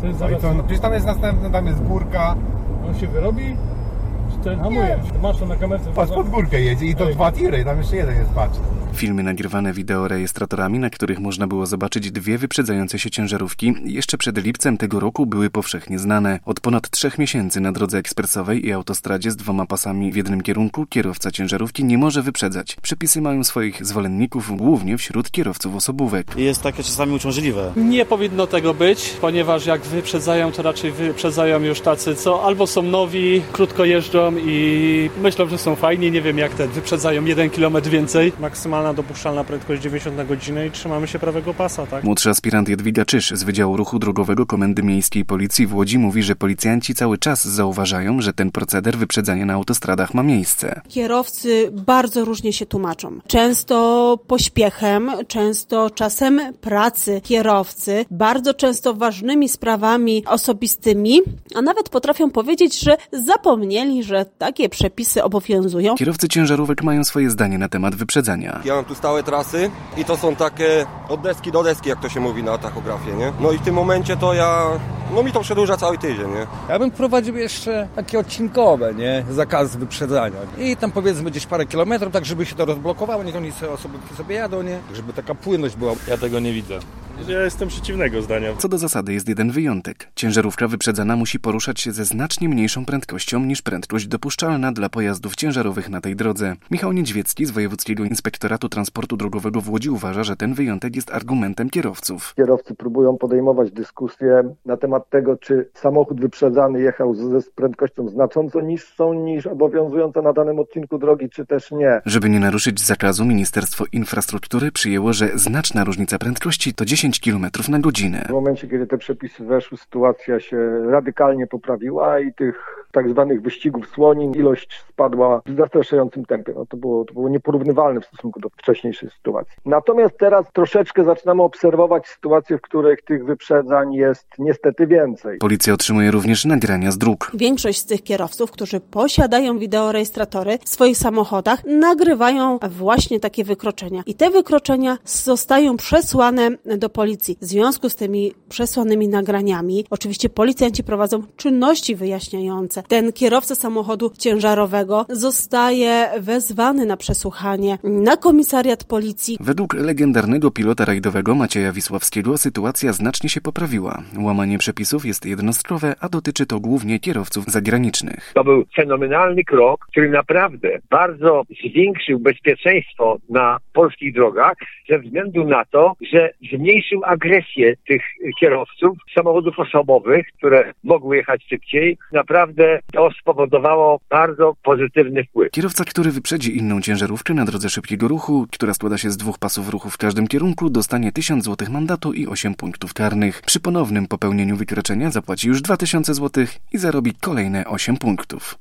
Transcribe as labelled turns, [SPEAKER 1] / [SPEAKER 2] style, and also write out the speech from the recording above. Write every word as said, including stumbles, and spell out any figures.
[SPEAKER 1] To jest
[SPEAKER 2] No i co, no przecież tam jest następny, tam jest górka.
[SPEAKER 1] On się wyrobi? Czy ten hamuje? Masz to na kamerce?
[SPEAKER 2] Patrz, pod górkę jedzie i to
[SPEAKER 1] Ej.
[SPEAKER 2] dwa tiry, tam jeszcze jeden jest, patrz.
[SPEAKER 3] Filmy nagrywane wideorejestratorami, na których można było zobaczyć dwie wyprzedzające się ciężarówki, jeszcze przed lipcem tego roku były powszechnie znane. Od ponad trzech miesięcy na drodze ekspresowej i autostradzie z dwoma pasami w jednym kierunku kierowca ciężarówki nie może wyprzedzać. Przepisy mają swoich zwolenników głównie wśród kierowców osobówek.
[SPEAKER 4] Jest takie czasami uciążliwe.
[SPEAKER 5] Nie powinno tego być, ponieważ jak wyprzedzają, to raczej wyprzedzają już tacy, co albo są nowi, krótko jeżdżą i myślą, że są fajni. Nie wiem jak te wyprzedzają jeden kilometr więcej.
[SPEAKER 6] Maksymalna dopuszczalna prędkość dziewięćdziesiąt na godzinę i trzymamy się prawego pasa, tak?
[SPEAKER 3] Młodszy aspirant Jadwiga Czyż z Wydziału Ruchu Drogowego Komendy Miejskiej Policji w Łodzi mówi, że policjanci cały czas zauważają, że ten proceder wyprzedzania na autostradach ma miejsce.
[SPEAKER 7] Kierowcy bardzo różnie się tłumaczą. Często pośpiechem, często czasem pracy kierowcy, bardzo często ważnymi sprawami osobistymi, a nawet potrafią powiedzieć, że zapomnieli, że takie przepisy obowiązują.
[SPEAKER 3] Kierowcy ciężarówek mają swoje zdanie na temat wyprzedzania.
[SPEAKER 8] Ja mam tu stałe trasy i to są takie od deski do deski, jak to się mówi na tachografie, nie? No i w tym momencie to ja, no mi to przedłuża cały tydzień, nie?
[SPEAKER 9] Ja bym prowadził jeszcze takie odcinkowe, nie? Zakaz wyprzedzania. I tam powiedzmy gdzieś parę kilometrów, tak żeby się to rozblokowało, niech oni sobie osoby sobie jadą, nie? Żeby taka płynność była.
[SPEAKER 6] Ja tego nie widzę. Ja jestem przeciwnego zdania.
[SPEAKER 3] Co do zasady jest jeden wyjątek. Ciężarówka wyprzedzana musi poruszać się ze znacznie mniejszą prędkością niż prędkość dopuszczalna dla pojazdów ciężarowych na tej drodze. Michał Niedźwiecki z Wojewódzkiego Inspektoratu Transportu Drogowego w Łodzi uważa, że ten wyjątek jest argumentem kierowców.
[SPEAKER 10] Kierowcy próbują podejmować dyskusję na temat tego, czy samochód wyprzedzany jechał ze prędkością znacząco niższą niż obowiązująca na danym odcinku drogi, czy też nie.
[SPEAKER 3] Żeby nie naruszyć zakazu, Ministerstwo Infrastruktury przyjęło, że znaczna różnica prędkości to dziesięć kilometrów na godzinę.
[SPEAKER 10] W momencie, kiedy te przepisy weszły, sytuacja się radykalnie poprawiła i tych tak zwanych wyścigów słonin ilość spadła w zastraszającym tempie. No to było, to było nieporównywalne w stosunku do wcześniejszej sytuacji. Natomiast teraz troszeczkę zaczynamy obserwować sytuacje, w których tych wyprzedzań jest niestety więcej.
[SPEAKER 3] Policja otrzymuje również nagrania z dróg.
[SPEAKER 7] Większość z tych kierowców, którzy posiadają wideorejestratory w swoich samochodach, nagrywają właśnie takie wykroczenia. I te wykroczenia zostają przesłane do policji. W związku z tymi przesłanymi nagraniami, oczywiście policjanci prowadzą czynności wyjaśniające. Ten kierowca samochodu ciężarowego zostaje wezwany na przesłuchanie na komisariat policji.
[SPEAKER 3] Według legendarnego pilota rajdowego Macieja Wisławskiego sytuacja znacznie się poprawiła. Łamanie przepisów jest jednostkowe, a dotyczy to głównie kierowców zagranicznych.
[SPEAKER 11] To był fenomenalny krok, który naprawdę bardzo zwiększył bezpieczeństwo na polskich drogach ze względu na to, że zmniejszył agresję tych kierowców samochodów osobowych, które mogły jechać szybciej. Naprawdę to spowodowało bardzo pozytywny wpływ.
[SPEAKER 3] Kierowca, który wyprzedzi inną ciężarówkę na drodze szybkiego ruchu, która składa się z dwóch pasów ruchu w każdym kierunku, dostanie tysiąc złotych mandatu i osiem punktów karnych. Przy ponownym popełnieniu wykroczenia zapłaci już dwa tysiące złotych i zarobi kolejne osiem punktów.